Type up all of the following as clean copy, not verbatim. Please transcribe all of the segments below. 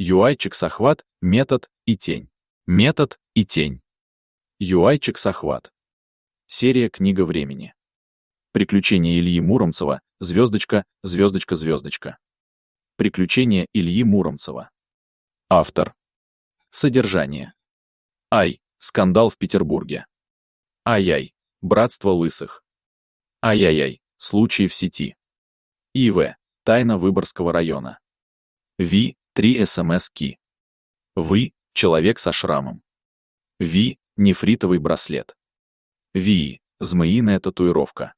UI-чек-захват, метод и тень. Метод и тень. UI-чек-захват. Серия «Книга времени». Приключения Ильи Муромцева, звездочка, звездочка, звездочка. Приключения Ильи Муромцева. Автор. Содержание. Ай, скандал в Петербурге. Ай-яй, братство лысых. Ай-яй-яй, случаи в сети. ИВ, тайна Выборгского района. Ви, 3 СМС-ки. Вы, человек со шрамом. Ви, нефритовый браслет. Ви, змеиная татуировка.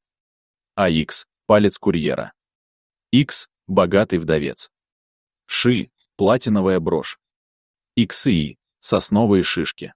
АХ, палец курьера. X, богатый вдовец. Ши, платиновая брошь. XI, сосновые шишки.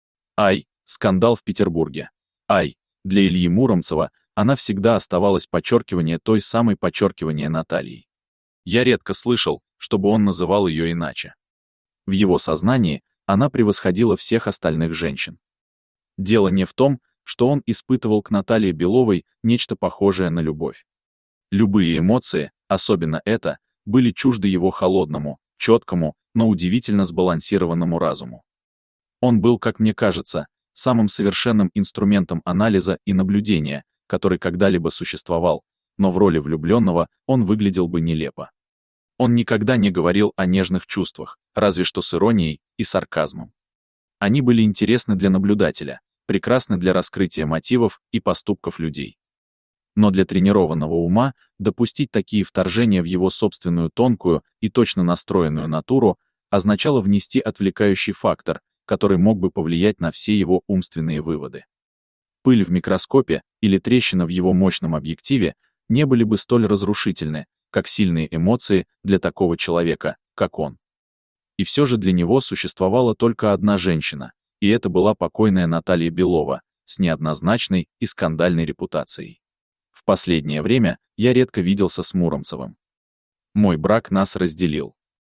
Ай, скандал в Петербурге. Ай, для Ильи Муромцева она всегда оставалась подчеркивание той самой подчеркивания Натальей. Я редко слышал, чтобы он называл ее иначе. В его сознании она превосходила всех остальных женщин. Дело не в том, что он испытывал к Наталье Беловой нечто похожее на любовь. Любые эмоции, особенно это, были чужды его холодному, четкому, но удивительно сбалансированному разуму. Он был, как мне кажется, самым совершенным инструментом анализа и наблюдения, который когда-либо существовал, но в роли влюбленного он выглядел бы нелепо. Он никогда не говорил о нежных чувствах, разве что с иронией и сарказмом. Они были интересны для наблюдателя, прекрасны для раскрытия мотивов и поступков людей. Но для тренированного ума допустить такие вторжения в его собственную тонкую и точно настроенную натуру означало внести отвлекающий фактор, который мог бы повлиять на все его умственные выводы. Пыль в микроскопе или трещина в его мощном объективе не были бы столь разрушительны, как сильные эмоции для такого человека, как он. И все же для него существовала только одна женщина, и это была покойная Наталья Белова, с неоднозначной и скандальной репутацией. В последнее время я редко виделся с Муромцевым. Мой брак нас разделил.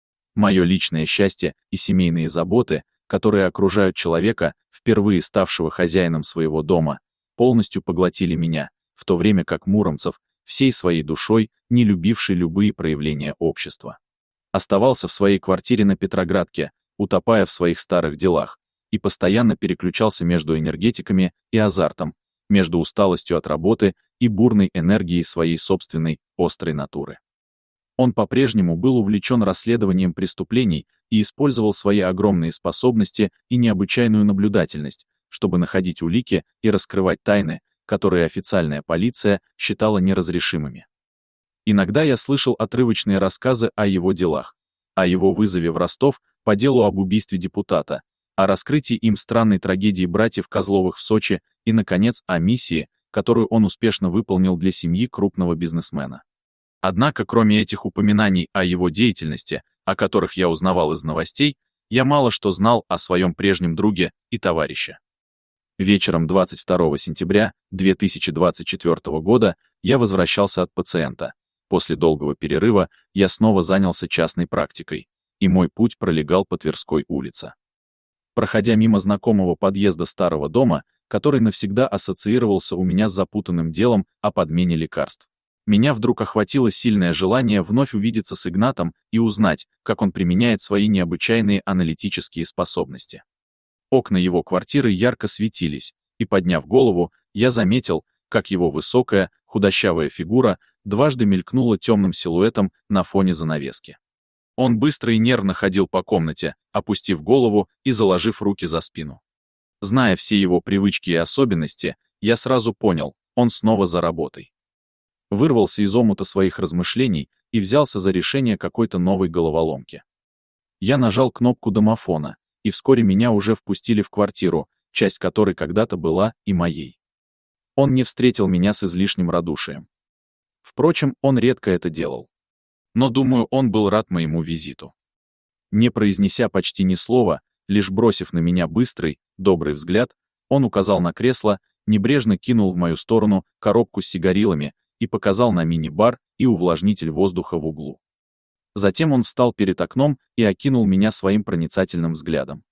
Мое личное счастье и семейные заботы, которые окружают человека, впервые ставшего хозяином своего дома, полностью поглотили меня, в то время как Муромцев, всей своей душой, не любивший любые проявления общества, оставался в своей квартире на Петроградке, утопая в своих старых делах, и постоянно переключался между энергетиками и азартом, между усталостью от работы и бурной энергией своей собственной, острой натуры. Он по-прежнему был увлечен расследованием преступлений и использовал свои огромные способности и необычайную наблюдательность, чтобы находить улики и раскрывать тайны, которые официальная полиция считала неразрешимыми. Иногда я слышал отрывочные рассказы о его делах, о его вызове в Ростов по делу об убийстве депутата, о раскрытии им странной трагедии братьев Козловых в Сочи и, наконец, о миссии, которую он успешно выполнил для семьи крупного бизнесмена. Однако, кроме этих упоминаний о его деятельности, о которых я узнавал из новостей, я мало что знал о своем прежнем друге и товарище. Вечером 22 сентября 2024 года я возвращался от пациента. После долгого перерыва я снова занялся частной практикой, и мой путь пролегал по Тверской улице. Проходя мимо знакомого подъезда старого дома, который навсегда ассоциировался у меня с запутанным делом о подмене лекарств, меня вдруг охватило сильное желание вновь увидеться с Игнатом и узнать, как он применяет свои необычайные аналитические способности. Окна его квартиры ярко светились, и, подняв голову, я заметил, как его высокая, худощавая фигура дважды мелькнула темным силуэтом на фоне занавески. Он быстро и нервно ходил по комнате, опустив голову и заложив руки за спину. Зная все его привычки и особенности, я сразу понял, он снова за работой. Вырвался из омута своих размышлений и взялся за решение какой-то новой головоломки. Я нажал кнопку домофона, и вскоре меня уже впустили в квартиру, часть которой когда-то была и моей. Он не встретил меня с излишним радушием. Впрочем, он редко это делал. Но, думаю, он был рад моему визиту. Не произнеся почти ни слова, лишь бросив на меня быстрый, добрый взгляд, он указал на кресло, небрежно кинул в мою сторону коробку с сигарилами и показал на мини-бар и увлажнитель воздуха в углу. Затем он встал перед окном и окинул меня своим проницательным взглядом.